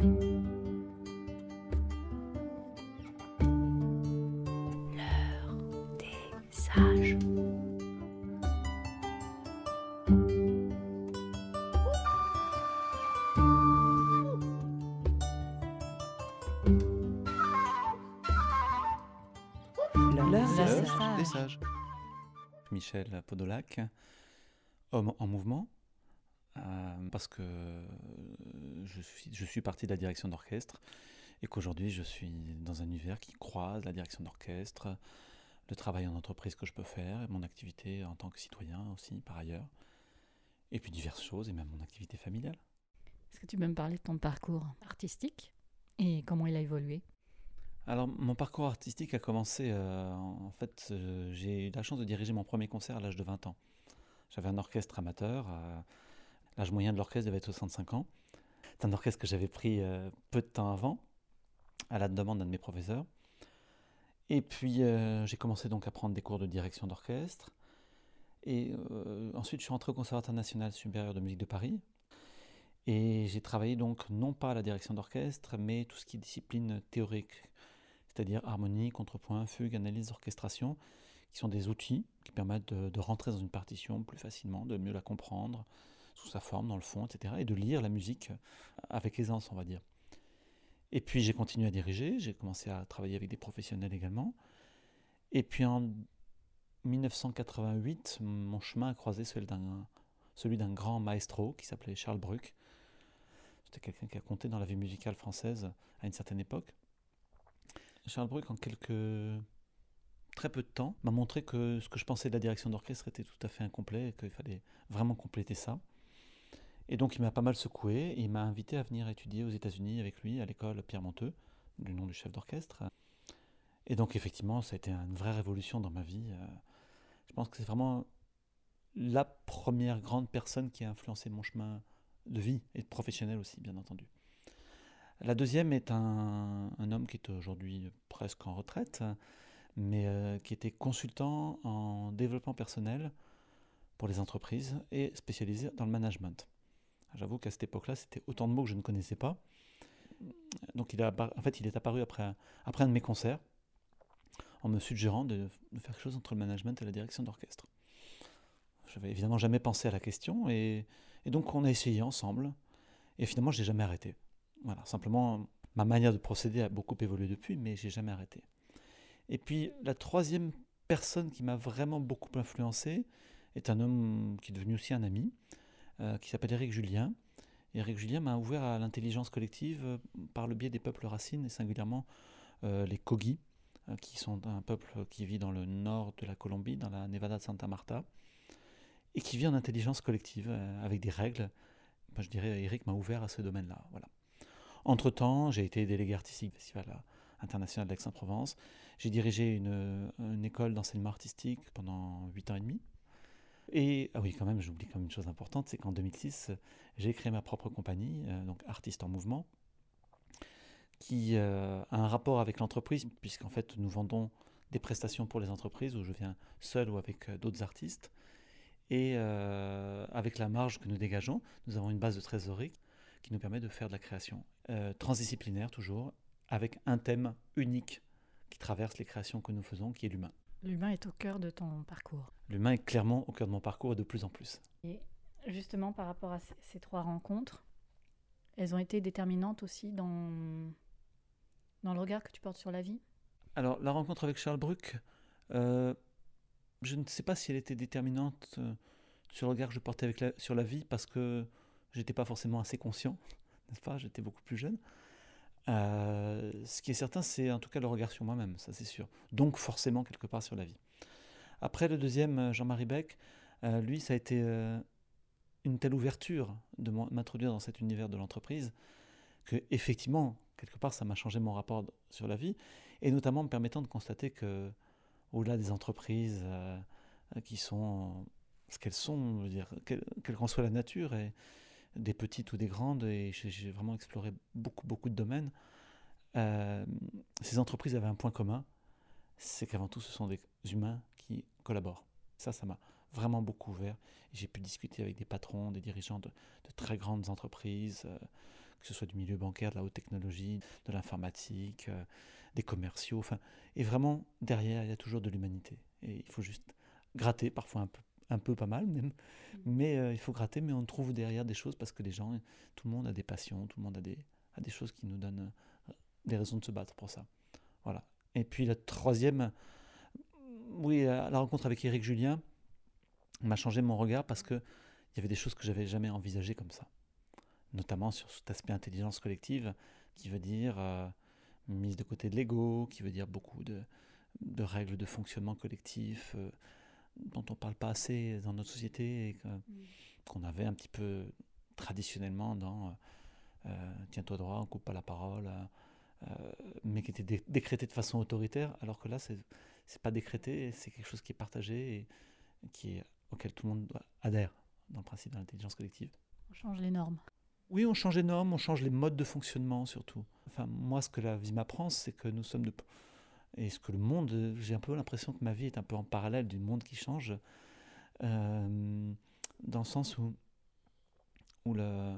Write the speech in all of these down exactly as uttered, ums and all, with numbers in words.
L'heure des sages. L'heure des sages. Michel Podolak, homme en mouvement, euh, parce que je suis, je suis parti de la direction d'orchestre et qu'aujourd'hui je suis dans un univers qui croise la direction d'orchestre, le travail en entreprise que je peux faire, et mon activité en tant que citoyen aussi par ailleurs, et puis diverses choses, et même mon activité familiale. Est-ce que tu peux me parler de ton parcours artistique et comment il a évolué ? Alors, mon parcours artistique a commencé, euh, en fait, euh, j'ai eu la chance de diriger mon premier concert à l'âge de vingt ans. J'avais un orchestre amateur, euh, l'âge moyen de l'orchestre devait être soixante-cinq ans. C'est un orchestre que j'avais pris euh, peu de temps avant, à la demande d'un de mes professeurs. Et puis, euh, j'ai commencé donc à prendre des cours de direction d'orchestre. Et euh, ensuite, je suis rentré au Conservatoire national supérieur de musique de Paris. Et j'ai travaillé donc, non pas à la direction d'orchestre, mais tout ce qui est discipline théorique, c'est-à-dire harmonie, contrepoint, fugue, analyse, orchestration, qui sont des outils qui permettent de, de rentrer dans une partition plus facilement, de mieux la comprendre, sous sa forme, dans le fond, et cetera, et de lire la musique avec aisance, on va dire. Et puis j'ai continué à diriger, j'ai commencé à travailler avec des professionnels également. Et puis en dix-neuf cent quatre-vingt-huit, mon chemin a croisé celui d'un, celui d'un grand maestro qui s'appelait Charles Bruck. C'était quelqu'un qui a compté dans la vie musicale française à une certaine époque. Charles Bruck, en quelques très peu de temps, m'a montré que ce que je pensais de la direction d'orchestre était tout à fait incomplet et qu'il fallait vraiment compléter ça. Et donc il m'a pas mal secoué et il m'a invité à venir étudier aux États-Unis avec lui à l'école Pierre Monteux, du nom du chef d'orchestre. Et donc effectivement, ça a été une vraie révolution dans ma vie. Je pense que c'est vraiment la première grande personne qui a influencé mon chemin de vie et professionnel aussi, bien entendu. La deuxième est un, un homme qui est aujourd'hui presque en retraite, mais euh, qui était consultant en développement personnel pour les entreprises et spécialisé dans le management. J'avoue qu'à cette époque-là, c'était autant de mots que je ne connaissais pas. Donc il a, en fait, il est apparu après, après un de mes concerts en me suggérant de, de faire quelque chose entre le management et la direction d'orchestre. Je n'avais évidemment jamais pensé à la question et, et donc on a essayé ensemble et finalement je n'ai jamais arrêté. Voilà, simplement ma manière de procéder a beaucoup évolué depuis, mais je n'ai jamais arrêté. Et puis la troisième personne qui m'a vraiment beaucoup influencé est un homme qui est devenu aussi un ami, euh, qui s'appelle Éric Julien. Éric Julien m'a ouvert à l'intelligence collective euh, par le biais des peuples racines et singulièrement euh, les Kogi, euh, qui sont un peuple qui vit dans le nord de la Colombie, dans la Nevada de Santa Marta, et qui vit en intelligence collective euh, avec des règles. Ben, je dirais Éric m'a ouvert à ce domaine-là. Voilà. Entre-temps, j'ai été délégué artistique du Festival international d'Aix-en-Provence. J'ai dirigé une, une école d'enseignement artistique pendant huit ans et demi. Et, ah oui, quand même, j'oublie quand même une chose importante, c'est qu'en deux mille six, j'ai créé ma propre compagnie, euh, donc Artistes en Mouvement, qui euh, a un rapport avec l'entreprise, puisqu'en fait, nous vendons des prestations pour les entreprises où je viens seul ou avec euh, d'autres artistes. Et euh, avec la marge que nous dégageons, nous avons une base de trésorerie qui nous permet de faire de la création. Euh, transdisciplinaire toujours, avec un thème unique qui traverse les créations que nous faisons, qui est l'humain. L'humain est au cœur de ton parcours. L'humain est clairement au cœur de mon parcours et de plus en plus. Et justement, par rapport à ces, ces trois rencontres, elles ont été déterminantes aussi dans, dans le regard que tu portes sur la vie ? Alors, la rencontre avec Charles Bruck, euh, je ne sais pas si elle était déterminante euh, sur le regard que je portais avec la, sur la vie, parce que je n'étais pas forcément assez conscient, n'est-ce pas ? J'étais beaucoup plus jeune. Euh, ce qui est certain, c'est en tout cas le regard sur moi-même, ça c'est sûr. Donc forcément quelque part sur la vie. Après le deuxième, Jean-Marie Beck, euh, lui ça a été euh, une telle ouverture de m'introduire dans cet univers de l'entreprise que effectivement quelque part ça m'a changé mon rapport sur la vie et notamment me permettant de constater que au-delà des entreprises euh, qui sont ce qu'elles sont, je veux dire, quelle, quelle qu'en soit la nature et des petites ou des grandes, et j'ai, j'ai vraiment exploré beaucoup, beaucoup de domaines. Euh, ces entreprises avaient un point commun, c'est qu'avant tout, ce sont des humains qui collaborent. Ça, ça m'a vraiment beaucoup ouvert. Et j'ai pu discuter avec des patrons, des dirigeants de, de très grandes entreprises, euh, que ce soit du milieu bancaire, de la haute technologie, de l'informatique, euh, des commerciaux. Enfin, et vraiment, derrière, il y a toujours de l'humanité. Et il faut juste gratter, parfois un peu, un peu pas mal même. Mmh. Mais euh, il faut gratter, mais on trouve derrière des choses parce que les gens, tout le monde a des passions, tout le monde a des, a des choses qui nous donnent euh, des raisons de se battre pour ça. Voilà. Et puis la troisième, oui, la, la rencontre avec Éric Julien m'a changé mon regard parce qu'il y avait des choses que je n'avais jamais envisagées comme ça. Notamment sur cet aspect intelligence collective qui veut dire euh, mise de côté de l'ego, qui veut dire beaucoup de, de règles de fonctionnement collectif euh, dont on ne parle pas assez dans notre société et que, mmh. qu'on avait un petit peu traditionnellement dans euh, tiens-toi droit, on ne coupe pas la parole, euh, mais qui était dé- décrété de façon autoritaire, alors que là, ce n'est pas décrété, c'est quelque chose qui est partagé et qui est, auquel tout le monde adhère dans le principe de l'intelligence collective. On change les normes. Oui, on change les normes, on change les modes de fonctionnement surtout. Enfin, moi, ce que la vie m'apprend, c'est que nous sommes de... Et ce que le monde... J'ai un peu l'impression que ma vie est un peu en parallèle du monde qui change, euh, dans le sens où, où le...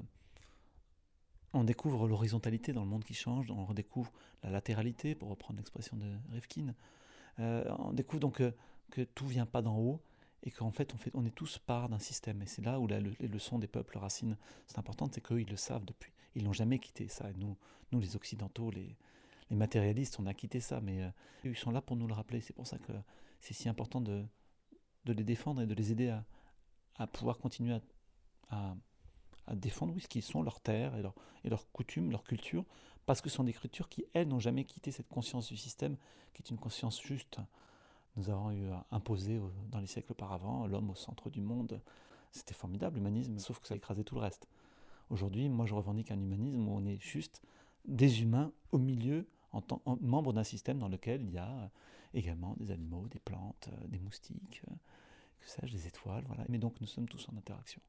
on découvre l'horizontalité dans le monde qui change, on redécouvre la latéralité, pour reprendre l'expression de Rifkin. Euh, on découvre donc que, que tout ne vient pas d'en haut, et qu'en fait on, fait on est tous part d'un système. Et c'est là où la, le, les leçons des peuples racines sont importantes, c'est qu'eux ils le savent depuis, ils n'ont jamais quitté ça. Et nous, nous les occidentaux, les, les matérialistes, on a quitté ça, mais euh, ils sont là pour nous le rappeler. C'est pour ça que c'est si important de, de les défendre et de les aider à, à pouvoir continuer à, à, à défendre oui, ce qu'ils sont, leurs terres et, leur, et leurs coutumes, leur culture, parce que ce sont des cultures qui, elles, n'ont jamais quitté cette conscience du système, qui est une conscience juste. Nous avons eu imposé dans les siècles auparavant l'homme au centre du monde. C'était formidable, l'humanisme, sauf que ça a écrasé tout le reste. Aujourd'hui, moi, je revendique un humanisme où on est juste des humains au milieu, en tant en membres d'un système dans lequel il y a également des animaux, des plantes, des moustiques, que sais-je, des étoiles, voilà. Mais donc, nous sommes tous en interaction.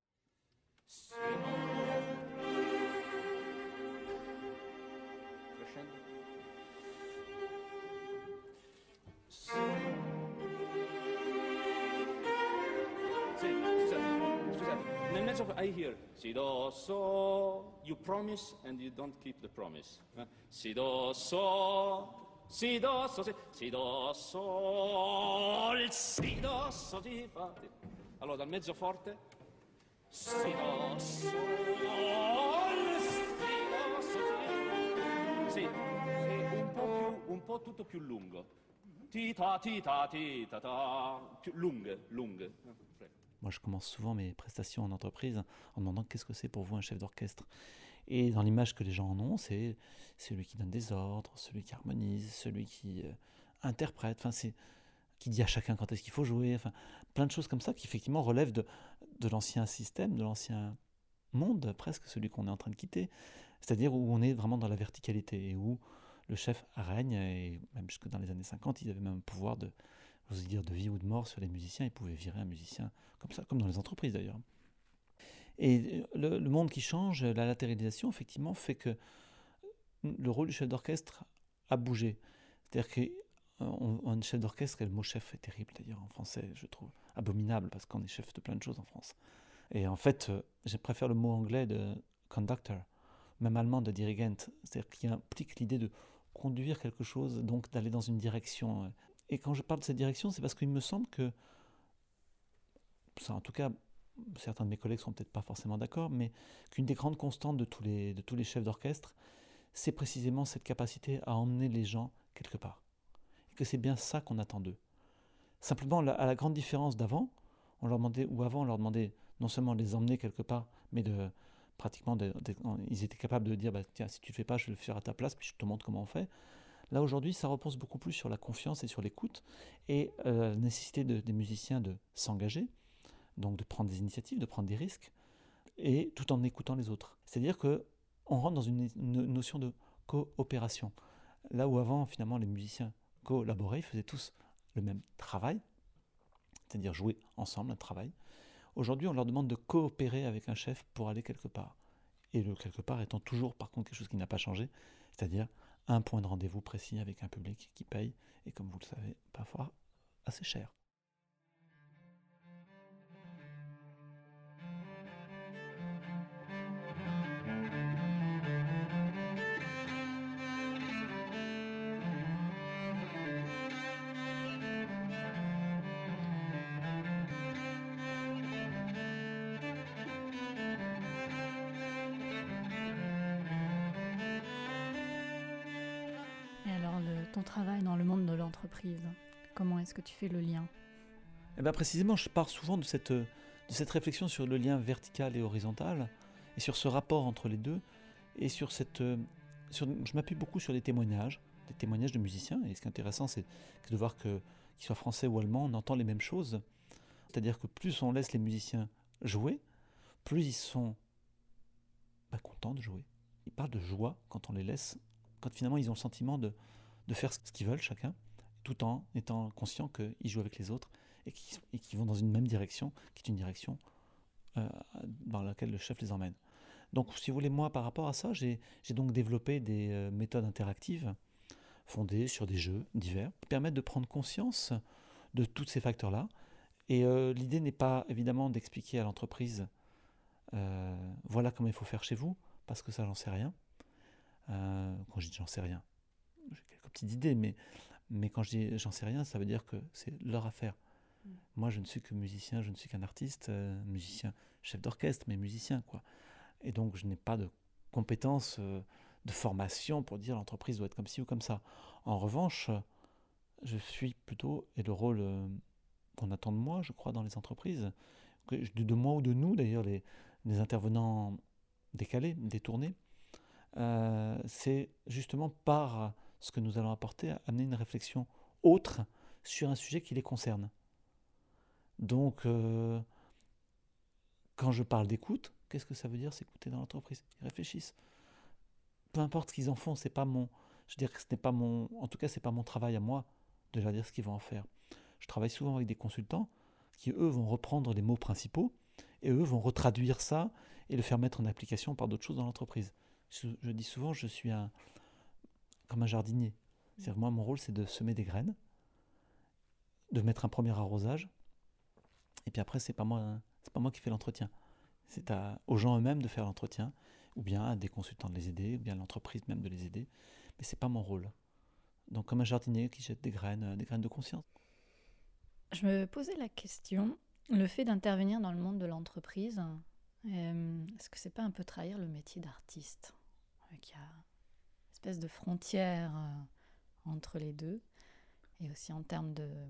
I hear si do so, you promise and you don't keep the promise. Eh? Si do so, si do so, si, si do sol, si do so si fa. Allora dal mezzo forte, si do sol, si do so si. Sì, è un po' più, un po' tutto più lungo. Ti ta ti ta ti ta ta, più lunghe, lunghe. Moi, je commence souvent mes prestations en entreprise en demandant qu'est-ce que c'est pour vous un chef d'orchestre. Et dans l'image que les gens en ont, c'est celui qui donne des ordres, celui qui harmonise, celui qui euh, interprète, enfin, c'est, qui dit à chacun quand est-ce qu'il faut jouer, enfin, plein de choses comme ça qui effectivement relèvent de, de l'ancien système, de l'ancien monde, presque celui qu'on est en train de quitter. C'est-à-dire où on est vraiment dans la verticalité et où le chef règne, et même jusque dans les années cinquante, il avait même un pouvoir de... j'ose dire de vie ou de mort sur les musiciens, ils pouvaient virer un musicien comme ça, comme dans les entreprises d'ailleurs. Et le, le monde qui change, la latéralisation, effectivement, fait que le rôle du chef d'orchestre a bougé. C'est-à-dire qu'un chef d'orchestre, et le mot chef est terrible d'ailleurs en français, je trouve, abominable, parce qu'on est chef de plein de choses en France. Et en fait, je préfère le mot anglais de conductor, même allemand de dirigent, c'est-à-dire qu'il implique l'idée de conduire quelque chose, donc d'aller dans une direction. Et quand je parle de cette direction, c'est parce qu'il me semble que, ça, en tout cas, certains de mes collègues ne seront peut-être pas forcément d'accord, mais qu'une des grandes constantes de tous les, de tous les chefs d'orchestre, c'est précisément cette capacité à emmener les gens quelque part. Et que c'est bien ça qu'on attend d'eux. Simplement, à la grande différence d'avant, on leur demandait, ou avant, on leur demandait non seulement de les emmener quelque part, mais de pratiquement, de, de, ils étaient capables de dire, bah, tiens, si tu ne le fais pas, je vais le faire à ta place, puis je te montre comment on fait. Là, aujourd'hui, ça repose beaucoup plus sur la confiance et sur l'écoute et euh, la nécessité de, des musiciens de s'engager, donc de prendre des initiatives, de prendre des risques, et tout en écoutant les autres. C'est-à-dire qu'on rentre dans une, une notion de coopération. Là où avant, finalement, les musiciens collaboraient, ils faisaient tous le même travail, c'est-à-dire jouer ensemble un travail. Aujourd'hui, on leur demande de coopérer avec un chef pour aller quelque part. Et le quelque part étant toujours, par contre, quelque chose qui n'a pas changé, c'est-à-dire un point de rendez-vous précis avec un public qui paye, et comme vous le savez, parfois assez cher. ton travail dans le monde de l'entreprise? Comment est-ce que tu fais le lien? Eh ben précisément, je pars souvent de cette, de cette réflexion sur le lien vertical et horizontal, et sur ce rapport entre les deux, et sur cette... Sur, je m'appuie beaucoup sur des témoignages, des témoignages de musiciens, et ce qui est intéressant, c'est de voir que, qu'ils soient français ou allemands, on entend les mêmes choses. C'est-à-dire que plus on laisse les musiciens jouer, plus ils sont pas contents de jouer. Ils parlent de joie quand on les laisse, quand finalement ils ont le sentiment de, de faire ce qu'ils veulent chacun, tout en étant conscients qu'ils jouent avec les autres et qu'ils, et qu'ils vont dans une même direction, qui est une direction euh, dans laquelle le chef les emmène. Donc si vous voulez, moi par rapport à ça, j'ai, j'ai donc développé des euh, méthodes interactives fondées sur des jeux divers qui permettent de prendre conscience de tous ces facteurs-là. Et euh, l'idée n'est pas évidemment d'expliquer à l'entreprise euh, voilà comment il faut faire chez vous, parce que ça j'en sais rien. Euh, quand je dis j'en sais rien, j'ai quelques petites idées, mais, mais quand je dis j'en sais rien, ça veut dire que c'est leur affaire. Mmh. Moi je ne suis que musicien, je ne suis qu'un artiste, euh, musicien, chef d'orchestre, mais musicien quoi. Et donc je n'ai pas de compétences, euh, de formation pour dire l'entreprise doit être comme ci ou comme ça. En revanche, je suis plutôt, et le rôle euh, qu'on attend de moi, je crois, dans les entreprises, de moi ou de nous d'ailleurs, les, les intervenants décalés, détournés, euh, c'est justement par ce que nous allons apporter à amener une réflexion autre sur un sujet qui les concerne. Donc, euh, quand je parle d'écoute, qu'est-ce que ça veut dire s'écouter dans l'entreprise? Ils réfléchissent. Peu importe ce qu'ils en font, c'est pas mon, je veux dire que ce n'est pas mon, en tout cas c'est pas mon travail à moi de leur dire ce qu'ils vont en faire. Je travaille souvent avec des consultants qui eux vont reprendre les mots principaux et eux vont retraduire ça et le faire mettre en application par d'autres choses dans l'entreprise. Je, je dis souvent, je suis un, comme un jardinier. C'est-à-dire moi mon rôle c'est de semer des graines, de mettre un premier arrosage, et puis après c'est pas moi, c'est pas moi qui fais l'entretien. C'est à, aux gens eux-mêmes de faire l'entretien, ou bien à des consultants de les aider, ou bien à l'entreprise même de les aider. Mais c'est pas mon rôle. Donc comme un jardinier qui jette des graines, des graines de conscience. Je me posais la question, le fait d'intervenir dans le monde de l'entreprise, euh, est-ce que c'est pas un peu trahir le métier d'artiste? Il y a une espèce de frontière euh, entre les deux, et aussi en termes de euh,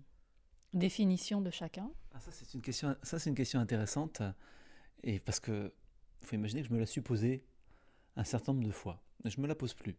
définition de chacun. Ah, ça, c'est une question, ça, c'est une question intéressante, et parce que faut imaginer que je me la suis posée un certain nombre de fois. Je ne me la pose plus.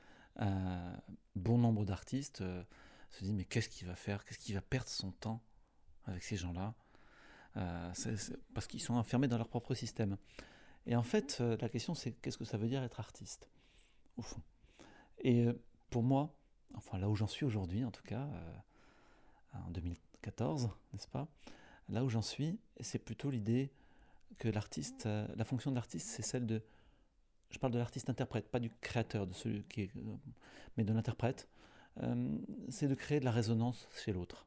Un bon nombre d'artistes euh, se disent mais qu'est-ce qu'il va faire? Qu'est-ce qu'il va perdre son temps avec ces gens-là? euh, c'est, c'est parce qu'ils sont enfermés dans leur propre système. Et en fait, euh, la question c'est qu'est-ce que ça veut dire être artiste, au fond. Et euh, pour moi, enfin là où j'en suis aujourd'hui en tout cas, euh, en deux mille quatorze, n'est-ce pas? Là où j'en suis, c'est plutôt l'idée que l'artiste, euh, la fonction de l'artiste, c'est celle de, je parle de l'artiste-interprète, pas du créateur, de celui qui est, euh, mais de l'interprète, euh, c'est de créer de la résonance chez l'autre.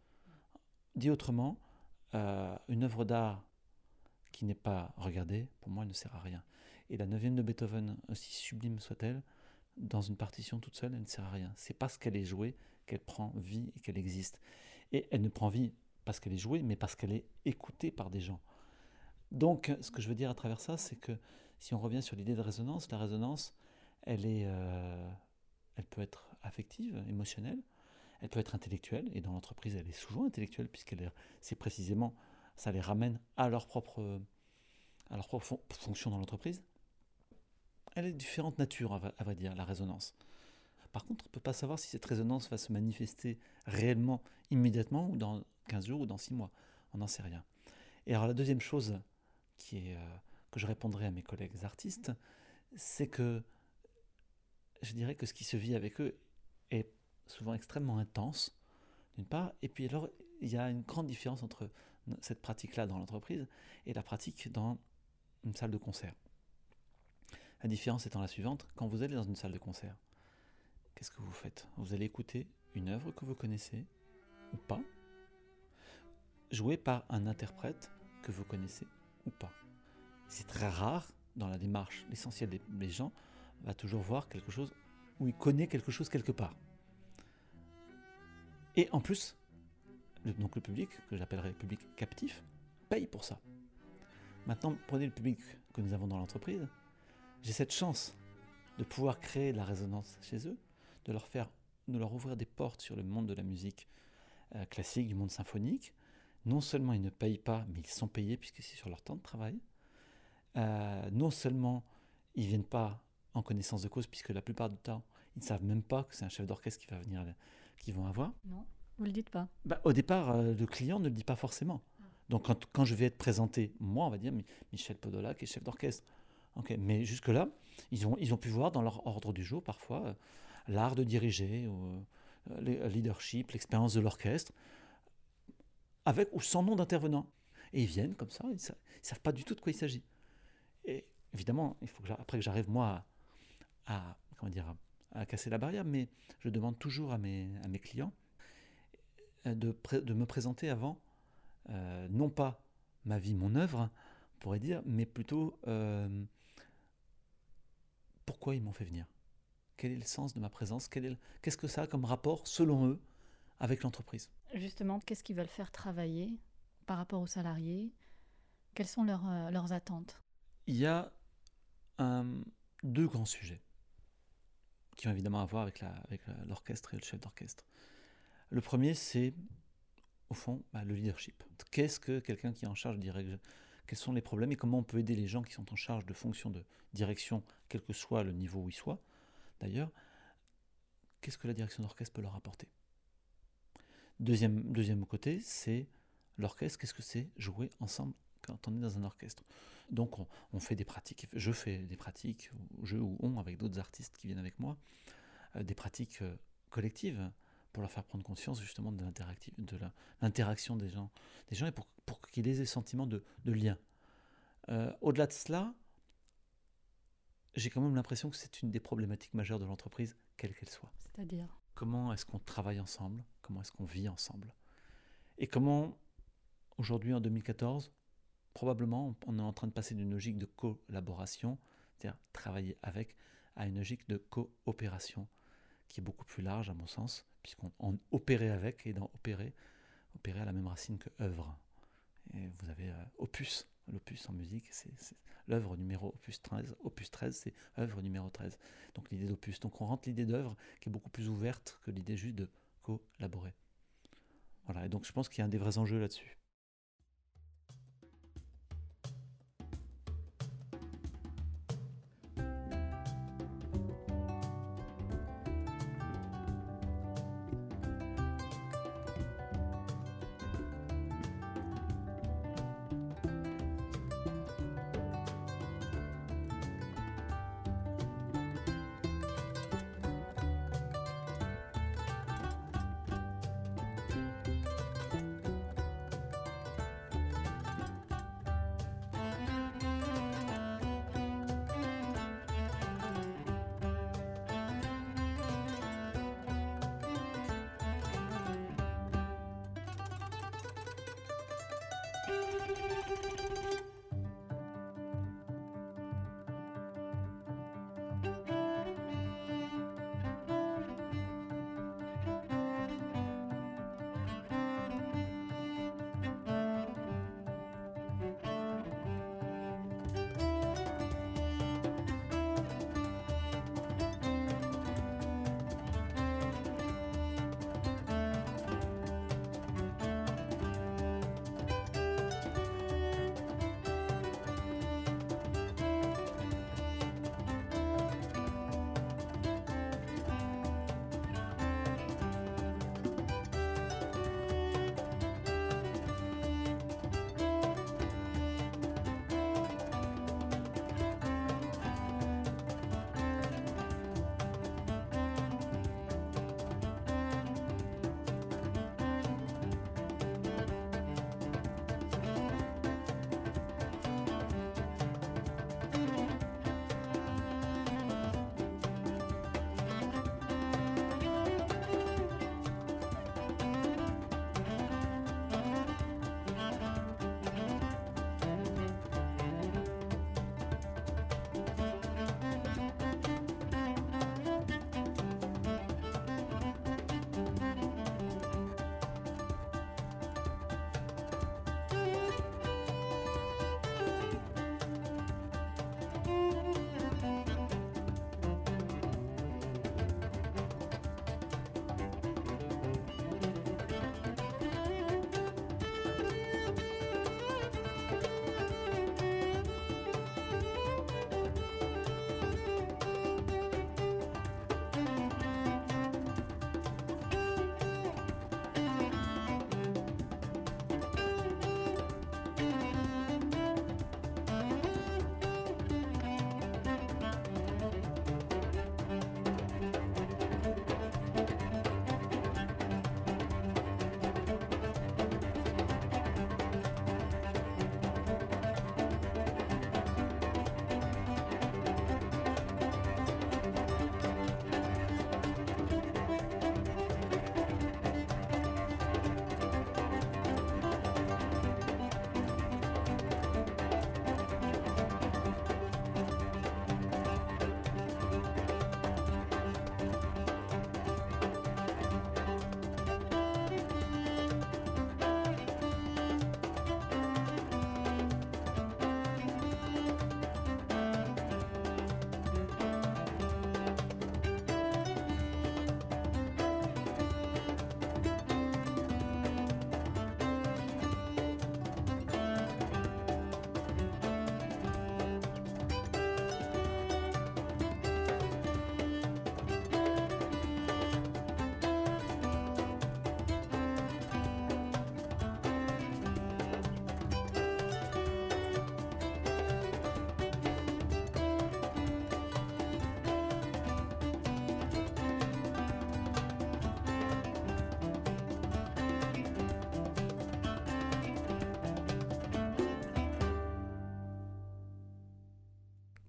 Dit autrement, euh, une œuvre d'art qui n'est pas regardée, pour moi, elle ne sert à rien. Et la neuvième de Beethoven, aussi sublime soit-elle, dans une partition toute seule, elle ne sert à rien. C'est parce qu'elle est jouée qu'elle prend vie et qu'elle existe. Et elle ne prend vie parce qu'elle est jouée, mais parce qu'elle est écoutée par des gens. Donc, ce que je veux dire à travers ça, c'est que si on revient sur l'idée de résonance, la résonance, elle, est, euh, elle peut être affective, émotionnelle, elle peut être intellectuelle, et dans l'entreprise, elle est souvent intellectuelle, puisqu'elle est, c'est précisément, ça les ramène à leur propre, à leur propre fon- fonction dans l'entreprise. Elle est de différentes natures, à vrai, à vrai dire, la résonance. Par contre, on ne peut pas savoir si cette résonance va se manifester réellement, immédiatement, ou dans quinze jours, ou dans six mois. On n'en sait rien. Et alors la deuxième chose qui est, euh, que je répondrai à mes collègues artistes, c'est que je dirais que ce qui se vit avec eux est souvent extrêmement intense, d'une part, et puis alors il y a une grande différence entre cette pratique-là dans l'entreprise et la pratique dans une salle de concert. La différence étant la suivante, quand vous allez dans une salle de concert, qu'est-ce que vous faites? Vous allez écouter une œuvre que vous connaissez ou pas, jouée par un interprète que vous connaissez ou pas. C'est très rare dans la démarche. L'essentiel des, des gens va toujours voir quelque chose où il connaît quelque chose quelque part. Et en plus, le, donc le public, que j'appellerais le public captif, paye pour ça. Maintenant, prenez le public que nous avons dans l'entreprise. J'ai cette chance de pouvoir créer de la résonance chez eux, de leur faire de leur ouvrir des portes sur le monde de la musique euh, classique, du monde symphonique. Non seulement ils ne payent pas, mais ils sont payés puisque c'est sur leur temps de travail. Euh, non seulement ils ne viennent pas en connaissance de cause, puisque la plupart du temps, ils ne savent même pas que c'est un chef d'orchestre qui va venir, qu'ils vont avoir. Non, vous le dites pas. Bah, au départ, euh, le client ne le dit pas forcément. Donc quand, quand je vais être présenté, moi, on va dire Michel Podolak est chef d'orchestre. Okay. Mais jusque-là, ils ont, ils ont pu voir dans leur ordre du jour, parfois, euh, l'art de diriger, ou, euh, le leadership, l'expérience de l'orchestre, avec ou sans nom d'intervenant. Et ils viennent comme ça, ils ne savent pas du tout de quoi il s'agit. Et évidemment, il faut que après que j'arrive, moi, à, à, comment dire, à, à casser la barrière, mais je demande toujours à mes, à mes clients de, pré, de me présenter avant, euh, non pas ma vie, mon œuvre, on pourrait dire, mais plutôt euh, pourquoi ils m'ont fait venir. Quel est le sens de ma présence? Quel est le, qu'est-ce que ça a comme rapport, selon eux, avec l'entreprise? Justement, qu'est-ce qu'ils veulent faire travailler par rapport aux salariés? Quelles sont leurs, euh, leurs attentes? Il y a un, deux grands sujets qui ont évidemment à voir avec, la, avec la, l'orchestre et le chef d'orchestre. Le premier, c'est, au fond, bah, le leadership. Qu'est-ce que quelqu'un qui est en charge de diriger? Quels sont les problèmes et comment on peut aider les gens qui sont en charge de fonctions de direction, quel que soit le niveau où ils soient, d'ailleurs, qu'est-ce que la direction d'orchestre peut leur apporter? Deuxième, deuxième côté, c'est l'orchestre, qu'est-ce que c'est jouer ensemble quand on est dans un orchestre? Donc on, on fait des pratiques, je fais des pratiques, je ou on, avec d'autres artistes qui viennent avec moi, euh, des pratiques euh, collectives pour leur faire prendre conscience justement de, de la, l'interaction des gens, des gens et pour, pour qu'ils aient des sentiments de, de lien. Euh, au-delà de cela, j'ai quand même l'impression que c'est une des problématiques majeures de l'entreprise, quelle qu'elle soit. C'est-à-dire ? Comment est-ce qu'on travaille ensemble? Comment est-ce qu'on vit ensemble? Et comment, aujourd'hui en deux mille quatorze, probablement on est en train de passer d'une logique de collaboration, c'est-à-dire travailler avec, à une logique de coopération, qui est beaucoup plus large à mon sens, puisqu'on on opérait avec, et dans opérer, opérer à la même racine que œuvre. Et vous avez euh, opus, l'opus en musique, c'est, c'est l'œuvre numéro opus treize, opus treize, c'est œuvre numéro treize. Donc l'idée d'opus. Donc on rentre l'idée d'œuvre qui est beaucoup plus ouverte que l'idée juste de collaborer. Voilà, et donc je pense qu'il y a un des vrais enjeux là-dessus.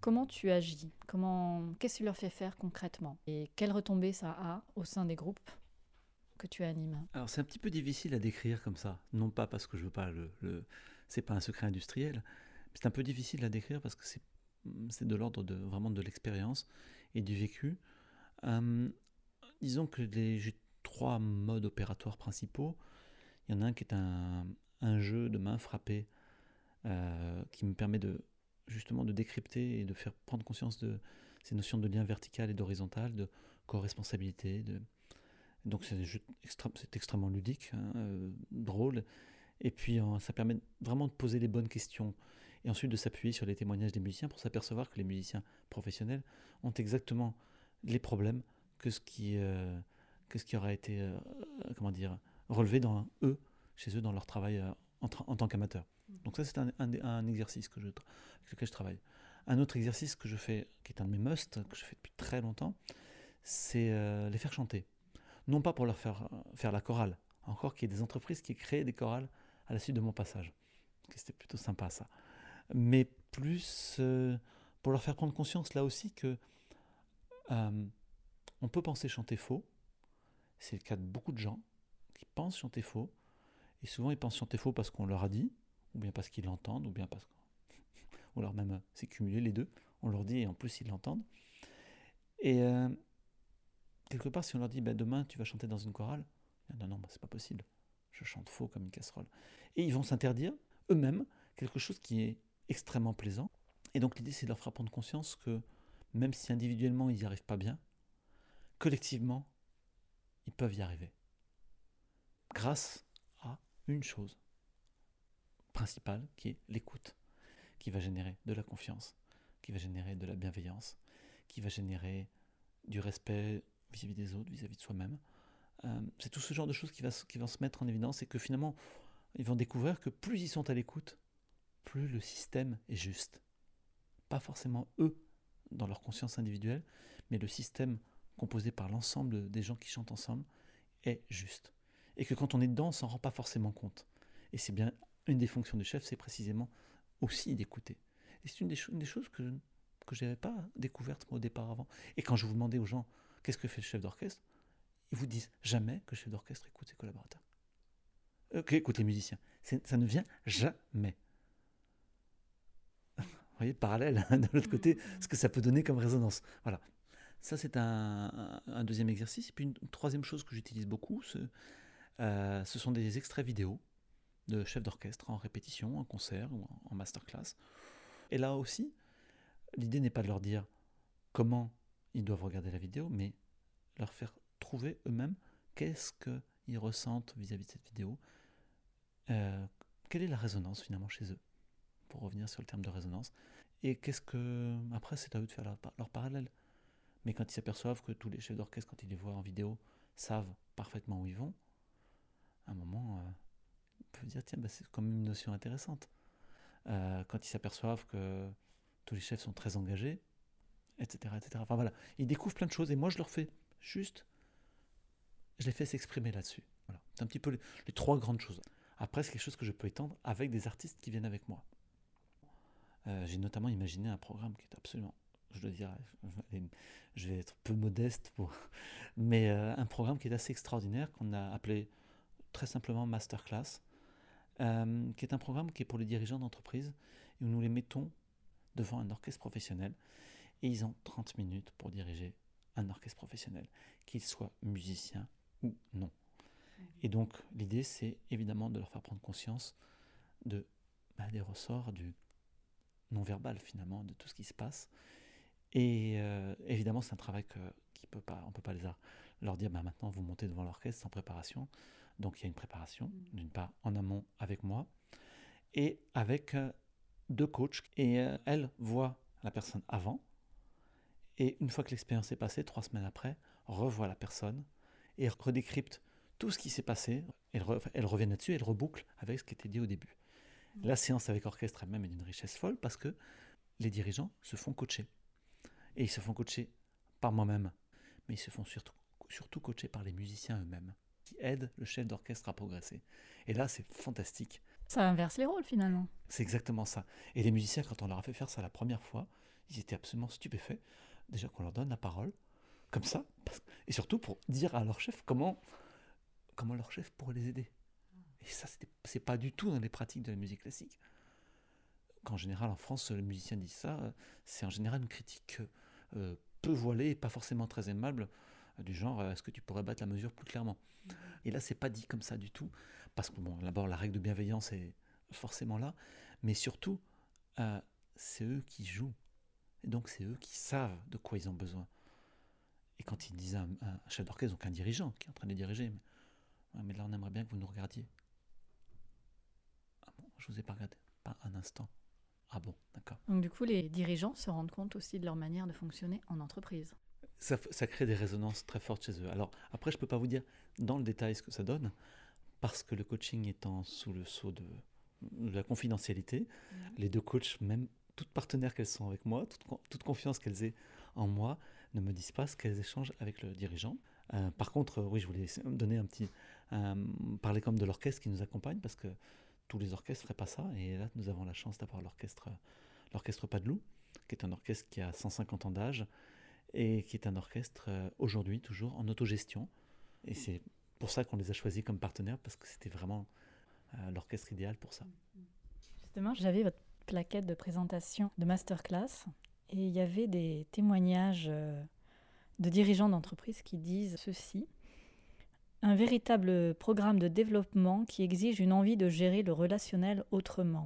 Comment tu agis? Comment, qu'est-ce que tu leur fais faire concrètement? Et quelles retombées ça a au sein des groupes que tu animes? Alors c'est un petit peu difficile à décrire comme ça, non pas parce que je veux pas le, le c'est pas un secret industriel, c'est un peu difficile à décrire parce que c'est c'est de l'ordre de vraiment de l'expérience et du vécu. Euh, disons que les, j'ai trois modes opératoires principaux. Il y en a un qui est un, un jeu de main frappée euh, qui me permet de justement de décrypter et de faire prendre conscience de ces notions de lien vertical et d'horizontal, de co-responsabilité. De... Donc c'est, jeu extré... c'est extrêmement ludique, hein, euh, drôle. Et puis euh, ça permet vraiment de poser les bonnes questions et ensuite de s'appuyer sur les témoignages des musiciens pour s'apercevoir que les musiciens professionnels ont exactement les problèmes que ce qui, euh, que ce qui aura été euh, comment dire, relevé dans eux, chez eux, dans leur travail euh, en, tra- en tant qu'amateur. Donc ça, c'est un, un, un exercice que je, avec lequel je travaille. Un autre exercice que je fais, qui est un de mes musts, que je fais depuis très longtemps, c'est euh, les faire chanter. Non pas pour leur faire faire la chorale, encore qu'il y ait des entreprises qui créent des chorales à la suite de mon passage. C'était plutôt sympa ça. Mais plus euh, pour leur faire prendre conscience là aussi que euh, on peut penser chanter faux. C'est le cas de beaucoup de gens qui pensent chanter faux. Et souvent ils pensent chanter faux parce qu'on leur a dit, ou bien parce qu'ils l'entendent, ou bien parce qu'on... ou alors même, c'est cumulé les deux. On leur dit et en plus ils l'entendent. Et euh, quelque part, si on leur dit bah, demain tu vas chanter dans une chorale, non, non, bah, c'est pas possible. Je chante faux comme une casserole. Et ils vont s'interdire eux-mêmes quelque chose qui est extrêmement plaisant. Et donc l'idée, c'est de leur faire prendre conscience que même si individuellement ils n'y arrivent pas bien, collectivement, ils peuvent y arriver. Grâce à une chose principale qui est l'écoute, qui va générer de la confiance, qui va générer de la bienveillance, qui va générer du respect vis-à-vis des autres, vis-à-vis de soi-même. Euh, c'est tout ce genre de choses qui, va, qui vont se mettre en évidence et que finalement, ils vont découvrir que plus ils sont à l'écoute, plus le système est juste. Pas forcément eux, dans leur conscience individuelle, mais le système composé par l'ensemble des gens qui chantent ensemble est juste. Et que quand on est dedans, on ne s'en rend pas forcément compte. Et c'est bien une des fonctions du chef, c'est précisément aussi d'écouter. Et c'est une des, cho- une des choses que, que je n'avais pas découvertes moi, au départ avant. Et quand je vous demandais aux gens, qu'est-ce que fait le chef d'orchestre, ils vous disent jamais que le chef d'orchestre écoute ses collaborateurs. Euh, écoute les musiciens. C'est, ça ne vient jamais. Vous voyez, parallèle, de l'autre côté, ce que ça peut donner comme résonance. Voilà. Ça, c'est un, un, un deuxième exercice. Et puis, une, une troisième chose que j'utilise beaucoup, ce, euh, ce sont des extraits vidéo de chefs d'orchestre en répétition, en concert ou en, en masterclass. Et là aussi, l'idée n'est pas de leur dire comment ils doivent regarder la vidéo, mais leur faire trouver eux-mêmes qu'est-ce qu'ils ressentent vis-à-vis de cette vidéo, euh, quelle est la résonance finalement chez eux, pour revenir sur le terme de résonance, et qu'est-ce que... Après, c'est à eux de faire leur, leur parallèle. Mais quand ils s'aperçoivent que tous les chefs d'orchestre, quand ils les voient en vidéo, savent parfaitement où ils vont, à un moment, euh, ils peuvent dire, tiens, bah, c'est quand même une notion intéressante. Euh, quand ils s'aperçoivent que tous les chefs sont très engagés, et cetera, et cetera. Enfin voilà, ils découvrent plein de choses, et moi je leur fais juste, je les fais s'exprimer là-dessus. Voilà. C'est un petit peu les, les trois grandes choses. Après, c'est quelque chose que je peux étendre avec des artistes qui viennent avec moi. Euh, j'ai notamment imaginé un programme qui est absolument, je dois dire, je vais être peu modeste, pour, mais euh, un programme qui est assez extraordinaire, qu'on a appelé très simplement Masterclass, euh, qui est un programme qui est pour les dirigeants d'entreprise, et où nous les mettons devant un orchestre professionnel, et ils ont trente minutes pour diriger un orchestre professionnel, qu'il soit musicien ou non. Mmh. Et donc l'idée, c'est évidemment de leur faire prendre conscience de, bah, des ressorts du non-verbal finalement, de tout ce qui se passe. Et euh, évidemment, c'est un travail que, qui peut pas, on ne peut pas les a, leur dire bah, maintenant vous montez devant l'orchestre sans préparation. Donc il y a une préparation, mmh. d'une part en amont avec moi, et avec euh, deux coachs. Et euh, elle voit la personne avant, et une fois que l'expérience est passée, trois semaines après, revoit la personne et redécrypte tout ce qui s'est passé. Elle, re, elle revient là-dessus, elle reboucle avec ce qui était dit au début. Mmh. La séance avec orchestre elle-même est d'une richesse folle parce que les dirigeants se font coacher. Et ils se font coacher par moi-même, mais ils se font surtout, surtout coacher par les musiciens eux-mêmes, qui aident le chef d'orchestre à progresser. Et là, c'est fantastique. Ça inverse les rôles finalement. C'est exactement ça. Et les musiciens, quand on leur a fait faire ça la première fois, Ils étaient absolument stupéfaits, déjà qu'on leur donne la parole, comme ça, parce- et surtout pour dire à leur chef comment, comment leur chef pourrait les aider. Et ça, c'était- c'est pas du tout dans les pratiques de la musique classique. Qu'en général, en France, le musicien dit ça, euh, c'est en général une critique euh, peu voilée et pas forcément très aimable, euh, du genre, euh, est-ce que tu pourrais battre la mesure plus clairement? Et là, c'est pas dit comme ça du tout, parce que bon, d'abord, la règle de bienveillance est forcément là, mais surtout, euh, c'est eux qui jouent, et donc c'est eux qui savent de quoi ils ont besoin. Et quand ils disent un, un chef d'orchestre, donc un dirigeant qui est en train de les diriger, mais, ouais, mais là, on aimerait bien que vous nous regardiez. Ah bon, je vous ai pas regardé, pas un instant. Ah bon, d'accord. Donc du coup, les dirigeants se rendent compte aussi de leur manière de fonctionner en entreprise. Ça, f- ça crée des résonances très fortes chez eux. Alors après, je peux pas vous dire dans le détail ce que ça donne, parce que le coaching étant sous le sceau de, de la confidentialité, les deux coachs, même toutes partenaires qu'elles sont avec moi, toute, con- toute confiance qu'elles aient en moi, ne me disent pas ce qu'elles échangent avec le dirigeant. Euh, par contre, euh, oui, je voulais donner un petit, un- parler comme de l'orchestre qui nous accompagne, parce que tous les orchestres ne feraient pas ça, et là, nous avons la chance d'avoir l'orchestre, l'orchestre Padeloup, qui est un orchestre qui a cent cinquante ans d'âge, et qui est un orchestre euh, aujourd'hui toujours en autogestion. Et c'est pour ça qu'on les a choisis comme partenaires, parce que c'était vraiment euh, l'orchestre idéal pour ça. Justement, j'avais votre plaquette de présentation de masterclass et il y avait des témoignages euh, de dirigeants d'entreprise qui disent ceci. Un véritable programme de développement qui exige une envie de gérer le relationnel autrement.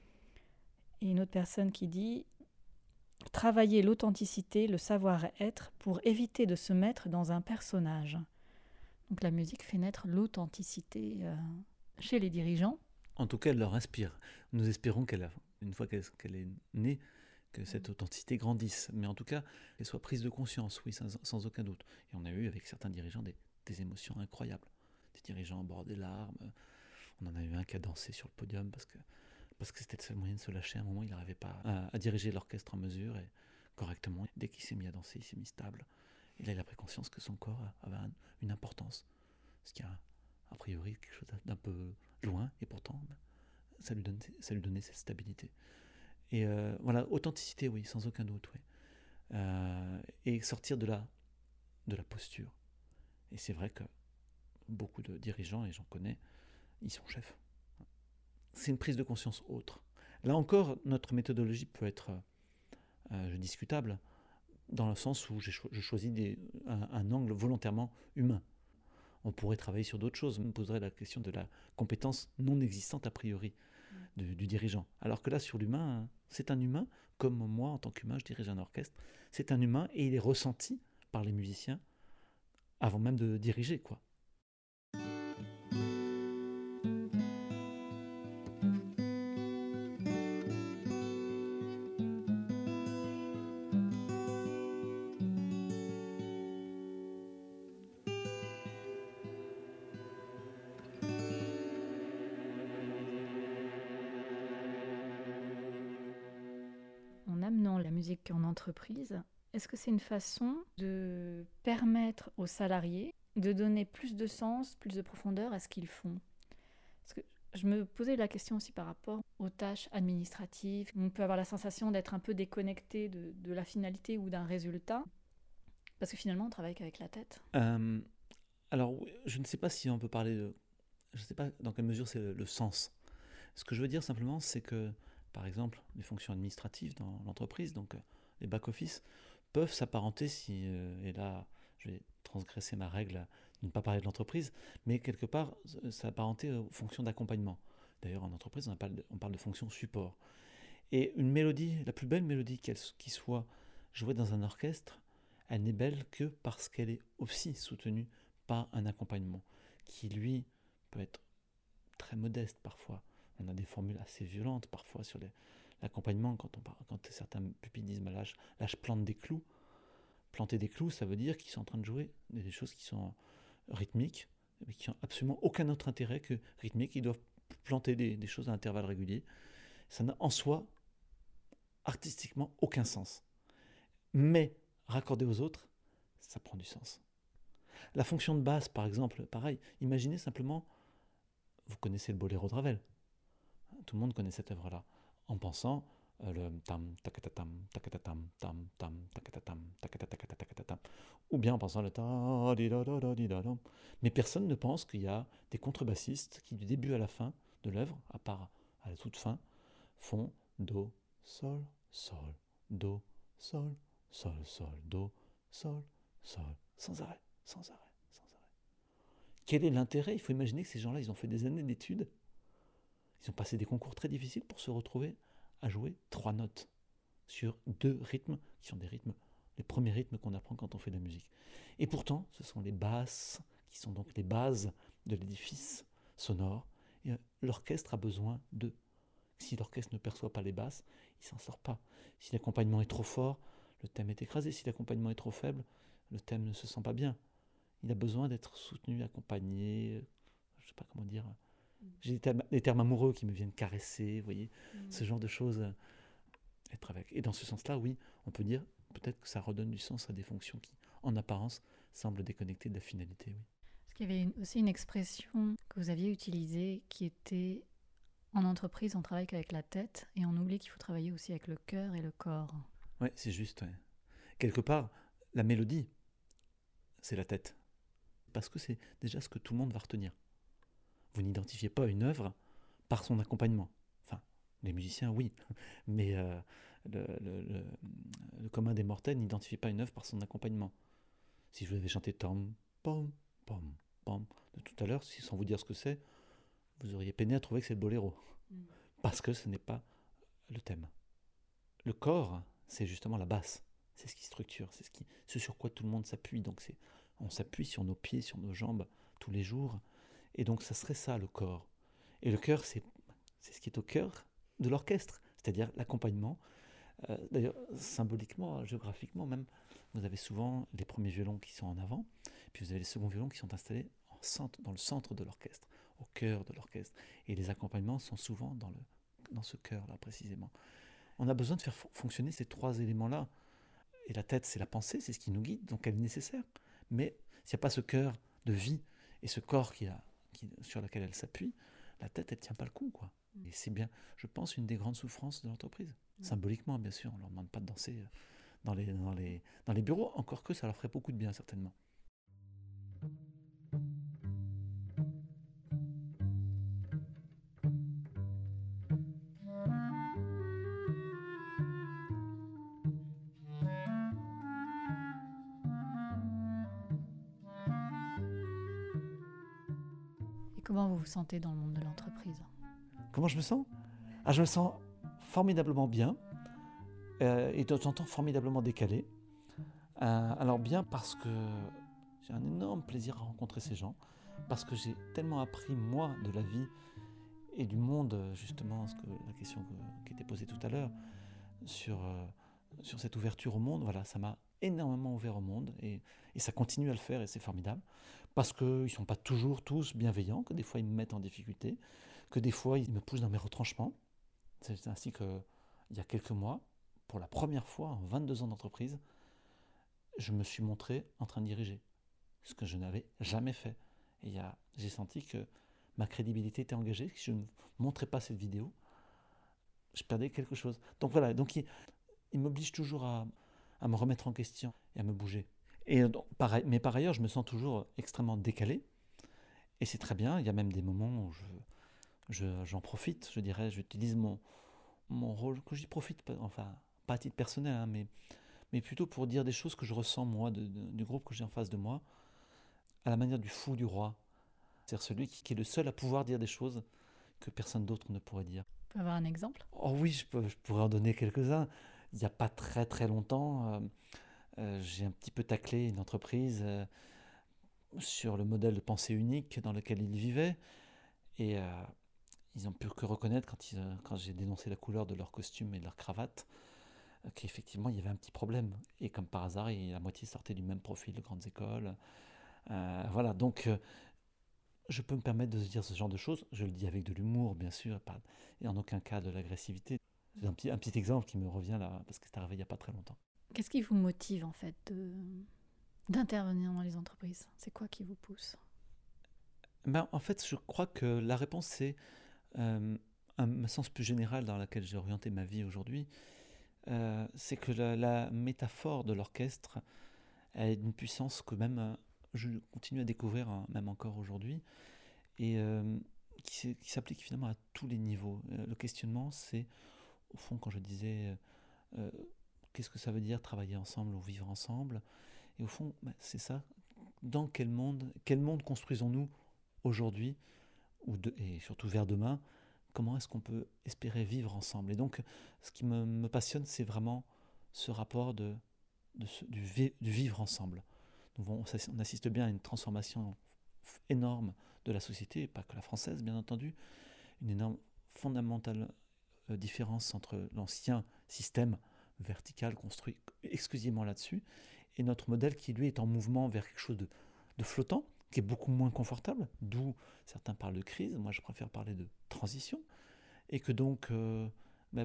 Et une autre personne qui dit travailler l'authenticité, le savoir-être pour éviter de se mettre dans un personnage. Donc la musique fait naître l'authenticité euh, chez les dirigeants. En tout cas, elle leur inspire. Nous espérons qu'elle, a- une fois qu'elle, qu'elle est née, que cette authenticité grandisse. Mais en tout cas, qu'elle soit prise de conscience, oui, sans, sans aucun doute. Et on a eu avec certains dirigeants des, des émotions incroyables. Des dirigeants au bord des larmes. On en a eu un qui a dansé sur le podium parce que, parce que c'était le seul moyen de se lâcher. À un moment, il n'arrivait pas à, à diriger l'orchestre en mesure et correctement. Dès qu'il s'est mis à danser, il s'est mis stable. Et là, il a pris conscience que son corps avait un- une importance. Ce qui a, a priori, quelque chose d'un peu loin. Et pourtant, ben, ça lui, donne, ça lui donnait cette stabilité. Et euh, voilà, authenticité, oui, sans aucun doute, oui. Euh, et sortir de la, de la posture. Et c'est vrai que beaucoup de dirigeants, et j'en connais, ils sont chefs. C'est une prise de conscience autre. Là encore, notre méthodologie peut être euh, discutable, dans le sens où j'ai cho- je choisis des, un, un angle volontairement humain. On pourrait travailler sur d'autres choses. On me poserait la question de la compétence non existante a priori de- du dirigeant. Alors que là, sur l'humain, hein, c'est un humain, comme moi, en tant qu'humain, je dirige un orchestre. C'est un humain et il est ressenti par les musiciens avant même de diriger, quoi. En amenant la musique en entreprise, est-ce que c'est une façon de permettre aux salariés de donner plus de sens, plus de profondeur à ce qu'ils font? Parce que je me posais la question aussi par rapport aux tâches administratives. On peut avoir la sensation d'être un peu déconnecté de, de la finalité ou d'un résultat, parce que finalement on travaille qu'avec la tête. Euh, alors, oui, je ne sais pas si on peut parler de... Je ne sais pas dans quelle mesure c'est le, le sens. Ce que je veux dire simplement, c'est que, par exemple, les fonctions administratives dans l'entreprise, donc euh, les back-office, peuvent s'apparenter, si, euh, et là, je vais transgresser ma règle de ne pas parler de l'entreprise, mais quelque part, euh, s'apparenter aux fonctions d'accompagnement. D'ailleurs, en entreprise, on parle de, on parle de fonction support. Et une mélodie, la plus belle mélodie qu'elle, qui soit jouée dans un orchestre, elle n'est belle que parce qu'elle est aussi soutenue par un accompagnement, qui lui peut être très modeste parfois. On a des formules assez violentes parfois sur les, l'accompagnement, quand, on, quand certains pupilles disent bah là, je, là je plante des clous. Planter des clous, ça veut dire qu'ils sont en train de jouer des choses qui sont rythmiques, mais qui n'ont absolument aucun autre intérêt que rythmique. Ils doivent planter des, des choses à intervalles réguliers. Ça n'a en soi, artistiquement, aucun sens. Mais raccordé aux autres, ça prend du sens. La fonction de basse, par exemple, pareil. Imaginez simplement, vous connaissez le Boléro de Ravel. Tout le monde connaît cette œuvre-là. En pensant euh, le tam, takatatam, takatatam, tam, tam, takatatam, takatatakatatakatatam, ou bien en pensant le ta, di, da, da, da, di, da, da. Mais personne ne pense qu'il y a des contrebassistes qui, du début à la fin de l'œuvre, à part à la toute fin, font do, sol, sol, do, sol, sol, sol, do, sol, sol, sans arrêt, sans arrêt, sans arrêt. Quel est l'intérêt? Il faut imaginer que ces gens-là, ils ont fait des années d'études, ils ont passé des concours très difficiles pour se retrouver à jouer trois notes sur deux rythmes, qui sont des rythmes, les premiers rythmes qu'on apprend quand on fait de la musique. Et pourtant, ce sont les basses, qui sont donc les bases de l'édifice sonore, et l'orchestre a besoin d'eux. Si l'orchestre ne perçoit pas les basses, il ne s'en sort pas. Si l'accompagnement est trop fort, le thème est écrasé. Si l'accompagnement est trop faible, le thème ne se sent pas bien. Il a besoin d'être soutenu, accompagné, je ne sais pas comment dire. J'ai des termes, des termes amoureux qui me viennent caresser, vous voyez, mmh. ce genre de choses. euh, Être avec. Et dans ce sens-là, oui, on peut dire peut-être que ça redonne du sens à des fonctions qui, en apparence, semblent déconnectées de la finalité. Oui. Parce qu'il y avait une, aussi une expression que vous aviez utilisée qui était en entreprise, on travaille qu'avec la tête et on oublie qu'il faut travailler aussi avec le cœur et le corps. Oui, c'est juste. Ouais. Quelque part, la mélodie, c'est la tête. Parce que c'est déjà ce que tout le monde va retenir. Vous n'identifiez pas une œuvre par son accompagnement. Enfin, les musiciens, oui, mais euh, le, le, le, le commun des mortels n'identifie pas une œuvre par son accompagnement. Si je vous avais chanté tom, pom, pom, pom, de tout à l'heure, si, sans vous dire ce que c'est, vous auriez peiné à trouver que c'est le boléro. Mm. Parce que ce n'est pas le thème. Le corps, c'est justement la basse. C'est ce qui structure, c'est ce, qui, ce sur quoi tout le monde s'appuie. Donc c'est, on s'appuie sur nos pieds, sur nos jambes tous les jours. Et donc ça serait ça, le corps. Et le cœur, c'est, c'est ce qui est au cœur de l'orchestre, c'est-à-dire l'accompagnement. Euh, d'ailleurs, symboliquement, géographiquement même, vous avez souvent les premiers violons qui sont en avant, puis vous avez les seconds violons qui sont installés en centre, dans le centre de l'orchestre, au cœur de l'orchestre. Et les accompagnements sont souvent dans, le, dans ce cœur-là, précisément. On a besoin de faire fonctionner ces trois éléments-là. Et la tête, c'est la pensée, c'est ce qui nous guide, donc elle est nécessaire. Mais s'il n'y a pas ce cœur de vie et ce corps qui a, qui, sur lequel elle s'appuie, la tête, elle ne tient pas le coup, quoi. Et c'est bien, je pense, une des grandes souffrances de l'entreprise. Mmh. Symboliquement, bien sûr, on ne leur demande pas de danser dans les, dans, les, dans les bureaux, encore que ça leur ferait beaucoup de bien, certainement. Et comment vous vous sentez dans le monde de l'entreprise ? Comment je me sens ? Ah, je me sens formidablement bien, euh, et de temps en temps formidablement décalé. Euh, alors bien parce que j'ai un énorme plaisir à rencontrer ces gens, parce que j'ai tellement appris, moi, de la vie et du monde, justement, ce que, la question que, qui était posée tout à l'heure, sur, euh, sur cette ouverture au monde. Voilà, ça m'a énormément ouvert au monde, et, et ça continue à le faire, et c'est formidable, parce qu'ils ne sont pas toujours tous bienveillants, que des fois ils me mettent en difficulté, que des fois ils me poussent dans mes retranchements. C'est ainsi qu'il y a quelques mois, pour la première fois en vingt-deux ans d'entreprise, je me suis montré en train de diriger, ce que je n'avais jamais fait. Et y a, j'ai senti que ma crédibilité était engagée, que si je ne montrais pas cette vidéo, je perdais quelque chose. Donc voilà, donc il, il m'oblige toujours à, à me remettre en question et à me bouger. Et donc, pareil, mais par ailleurs, je me sens toujours extrêmement décalé, et c'est très bien. Il y a même des moments où je, je, j'en profite, je dirais, j'utilise mon, mon rôle, que j'y profite, enfin, pas à titre personnel, hein, mais, mais plutôt pour dire des choses que je ressens, moi, de, de, du groupe que j'ai en face de moi, à la manière du fou du roi. C'est-à-dire celui qui, qui est le seul à pouvoir dire des choses que personne d'autre ne pourrait dire. Vous pouvez avoir un exemple ? Oh oui, je, peux, je pourrais en donner quelques-uns. Il n'y a pas très très longtemps, euh, euh, j'ai un petit peu taclé une entreprise euh, sur le modèle de pensée unique dans lequel ils vivaient. Et euh, ils n'ont pu que reconnaître, quand, ils, quand j'ai dénoncé la couleur de leur costume et de leur cravate, euh, qu'effectivement il y avait un petit problème. Et comme par hasard, il, la moitié sortait du même profil de grandes écoles. Euh, voilà, donc euh, je peux me permettre de dire ce genre de choses. Je le dis avec de l'humour, bien sûr, pas, et en aucun cas de l'agressivité. C'est un petit, un petit exemple qui me revient là, parce que c'est arrivé il n'y a pas très longtemps. Qu'est-ce qui vous motive, en fait, de, d'intervenir dans les entreprises ? C'est quoi qui vous pousse ? Ben, en fait, je crois que la réponse, c'est euh, un, un sens plus général dans lequel j'ai orienté ma vie aujourd'hui, euh, c'est que la, la métaphore de l'orchestre a une puissance que même euh, je continue à découvrir, hein, même encore aujourd'hui, et euh, qui, qui s'applique finalement à tous les niveaux. Euh, le questionnement, c'est, au fond, quand je disais euh, euh, qu'est-ce que ça veut dire travailler ensemble ou vivre ensemble, et au fond, bah, c'est ça. Dans quel monde, quel monde construisons-nous aujourd'hui, ou de, et surtout vers demain? Comment est-ce qu'on peut espérer vivre ensemble? Et donc, ce qui me, me passionne, c'est vraiment ce rapport de, de ce- du, vi- du vivre ensemble. Donc, on, on assiste bien à une transformation f- énorme de la société, pas que la française, bien entendu, une énorme fondamentale euh, différence entre l'ancien système vertical construit exclusivement là-dessus et notre modèle qui, lui, est en mouvement vers quelque chose de, de flottant, qui est beaucoup moins confortable, d'où certains parlent de crise, moi je préfère parler de transition, et que donc, euh, ben,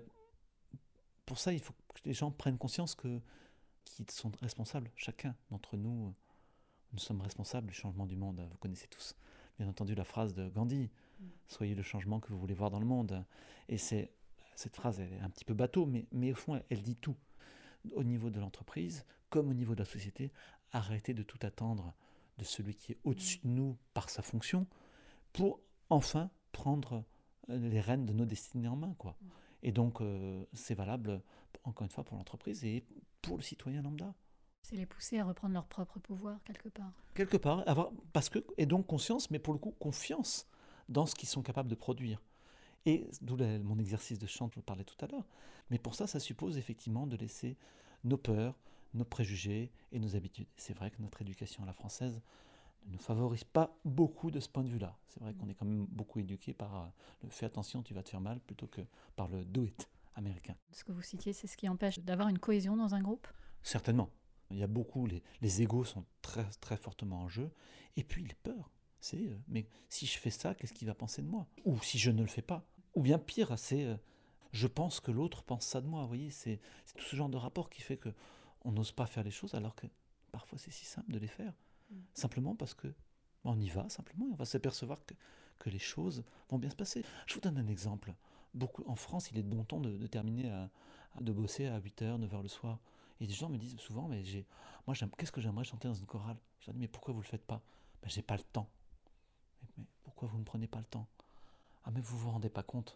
pour ça, il faut que les gens prennent conscience que, qu'ils sont responsables, chacun d'entre nous, euh, nous sommes responsables du changement du monde. Vous connaissez tous, bien entendu, la phrase de Gandhi, mm. Soyez le changement que vous voulez voir dans le monde. Et c'est, cette phrase, elle est un petit peu bateau, mais, mais au fond, elle, elle dit tout. Au niveau de l'entreprise, comme au niveau de la société, arrêtez de tout attendre de celui qui est au-dessus de nous par sa fonction, pour enfin prendre les rênes de nos destinées en main, quoi. Et donc, euh, c'est valable, encore une fois, pour l'entreprise et pour le citoyen lambda. C'est les pousser à reprendre leur propre pouvoir, quelque part. Quelque part, avoir, parce que, et donc conscience, mais pour le coup, confiance dans ce qu'ils sont capables de produire. Et d'où la, mon exercice de chant, je vous parlais tout à l'heure. Mais pour ça, ça suppose effectivement de laisser nos peurs, nos préjugés et nos habitudes. C'est vrai que notre éducation à la française ne nous favorise pas beaucoup de ce point de vue-là. C'est vrai qu'on est quand même beaucoup éduqué par euh, le « fais attention, tu vas te faire mal » plutôt que par le « do it » américain. Ce que vous citiez, c'est ce qui empêche d'avoir une cohésion dans un groupe ? Certainement. Il y a beaucoup, les, les égos sont très, très fortement en jeu. Et puis les peurs. C'est, euh, mais si je fais ça, qu'est-ce qu'il va penser de moi ? Ou si je ne le fais pas. Ou bien pire, c'est, euh, je pense que l'autre pense ça de moi. Vous voyez, c'est, c'est tout ce genre de rapport qui fait qu'on n'ose pas faire les choses, alors que parfois c'est si simple de les faire. Mmh. Simplement parce que on y va, simplement, et on va s'apercevoir que, que les choses vont bien se passer. Je vous donne un exemple. Beaucoup, en France, il est de bon ton de, de terminer, à, à, de bosser à huit heures, neuf heures le soir. Et des gens me disent souvent, mais j'ai, moi, j'aime, qu'est-ce que j'aimerais chanter dans une chorale ? Je leur dis, mais pourquoi vous ne le faites pas ? Ben, j'ai pas le temps. Mais, mais pourquoi vous ne prenez pas le temps ? Ah, mais vous ne vous rendez pas compte.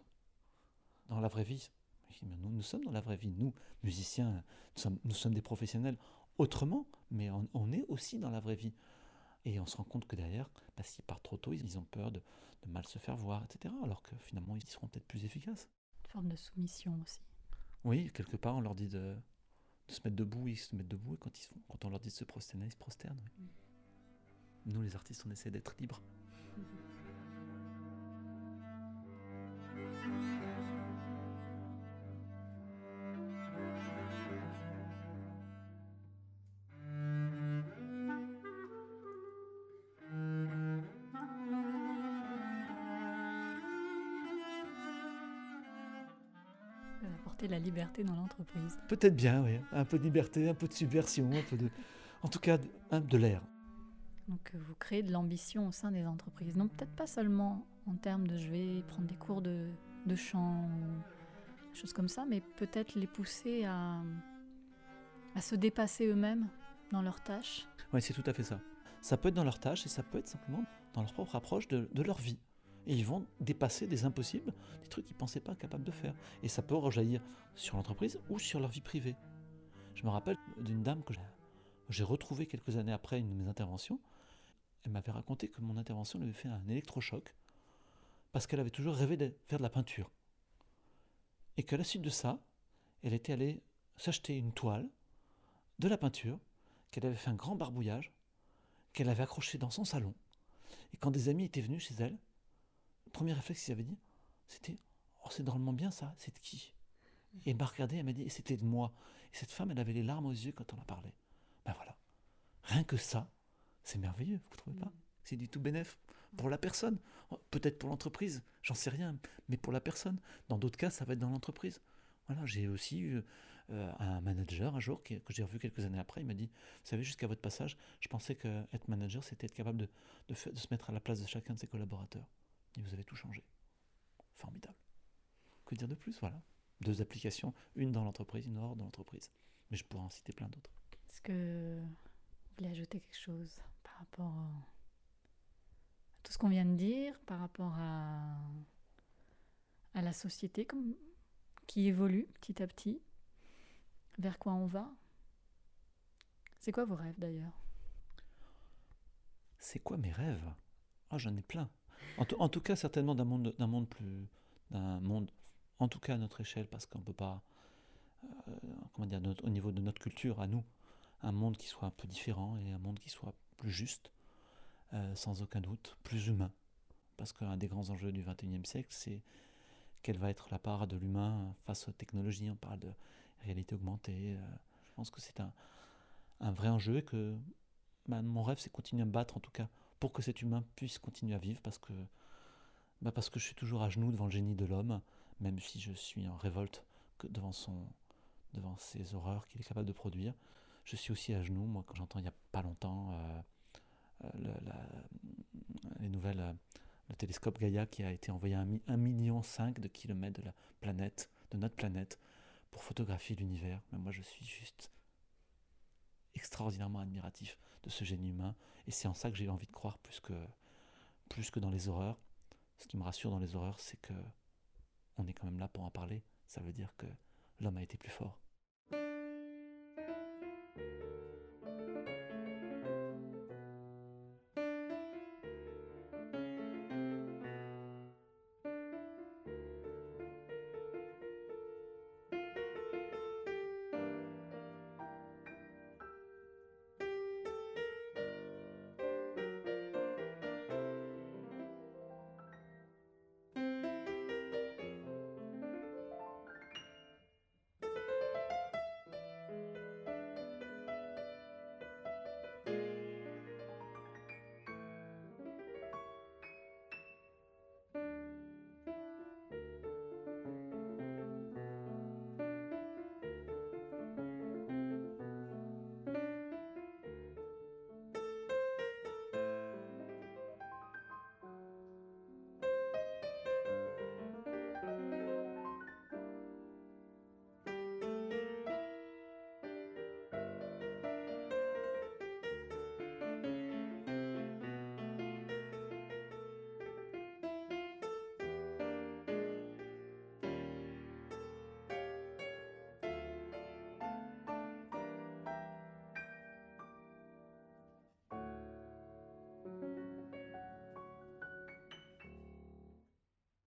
Dans la vraie vie, je dis, mais nous, nous sommes dans la vraie vie. Nous, musiciens, nous sommes, nous sommes des professionnels autrement, mais on, on est aussi dans la vraie vie. Et on se rend compte que derrière, bah, s'ils partent trop tôt, ils ont peur de, de mal se faire voir, et cetera. Alors que finalement, ils seront peut-être plus efficaces. Une forme de soumission aussi. Oui, quelque part, on leur dit de, de se mettre debout, ils se mettent debout, et quand, ils, quand on leur dit de se prosterner, ils se prosternent. Oui. Mm. Nous, les artistes, on essaie d'être libres. Mm-hmm. Apporter la liberté dans l'entreprise. Peut-être bien, oui. Un peu de liberté, un peu de subversion, un peu de... En tout cas, un, de l'air. Donc vous créez de l'ambition au sein des entreprises. Non, peut-être pas seulement en termes de je vais prendre des cours de, de chant ou des choses comme ça, mais peut-être les pousser à, à se dépasser eux-mêmes dans leurs tâches. Oui, c'est tout à fait ça. Ça peut être dans leurs tâches et ça peut être simplement dans leur propre approche de, de leur vie. Et ils vont dépasser des impossibles, des trucs qu'ils ne pensaient pas capables de faire. Et ça peut rejaillir sur l'entreprise ou sur leur vie privée. Je me rappelle d'une dame que j'ai retrouvée quelques années après une de mes interventions. Elle m'avait raconté que mon intervention lui avait fait un électrochoc parce qu'elle avait toujours rêvé de faire de la peinture. Et qu'à la suite de ça, elle était allée s'acheter une toile, de la peinture, qu'elle avait fait un grand barbouillage, qu'elle avait accroché dans son salon. Et quand des amis étaient venus chez elle, le premier réflexe qu'ils avaient dit, c'était « Oh, c'est drôlement bien ça, c'est de qui ?» Et elle m'a regardé, elle m'a dit « Et c'était de moi. » Et cette femme, elle avait les larmes aux yeux quand on en parlait. Ben voilà. Rien que ça, c'est merveilleux, vous ne trouvez pas ? C'est du tout bénef pour la personne. Peut-être pour l'entreprise, j'en sais rien, mais pour la personne. Dans d'autres cas, ça va être dans l'entreprise. Voilà, j'ai aussi eu euh, un manager un jour qui, que j'ai revu quelques années après, il m'a dit « Vous savez, jusqu'à votre passage, je pensais qu'être manager, c'était être capable de, de, de se mettre à la place de chacun de ses collaborateurs. Et vous avez tout changé. » Formidable. Que dire de plus? Voilà. Deux applications, une dans l'entreprise, une hors de l'entreprise. Mais je pourrais en citer plein d'autres. Est-ce que vous voulez ajouter quelque chose par rapport à tout ce qu'on vient de dire, par rapport à, à la société comme, qui évolue petit à petit? Vers quoi on va? C'est quoi vos rêves d'ailleurs? C'est quoi mes rêves? Ah, j'en ai plein. En, tout- en tout cas, certainement d'un monde, d'un monde plus, d'un monde, en tout cas à notre échelle, parce qu'on peut pas, euh, comment dire, notre- au niveau de notre culture, à nous, un monde qui soit un peu différent et un monde qui soit plus juste, euh, sans aucun doute, plus humain. Parce qu'un des grands enjeux du vingt et unième siècle, c'est quelle va être la part de l'humain face aux technologies. On parle de réalité augmentée. euh, je pense que c'est un, un vrai enjeu et que bah, mon rêve, c'est continuer à me battre, en tout cas, pour que cet humain puisse continuer à vivre, parce que, bah, parce que je suis toujours à genoux devant le génie de l'homme, même si je suis en révolte que devant, son, devant ces horreurs qu'il est capable de produire. Je suis aussi à genoux, moi, quand j'entends il n'y a pas longtemps euh, euh, le- la- les nouvelles, euh, le télescope Gaïa qui a été envoyé à un million cinq de kilomètres de la planète, de notre planète, pour photographier l'univers. Mais moi, je suis juste extraordinairement admiratif de ce génie humain, et c'est en ça que j'ai envie de croire plus que, plus que dans les horreurs. Ce qui me rassure dans les horreurs, c'est que on est quand même là pour en parler. Ça veut dire que l'homme a été plus fort.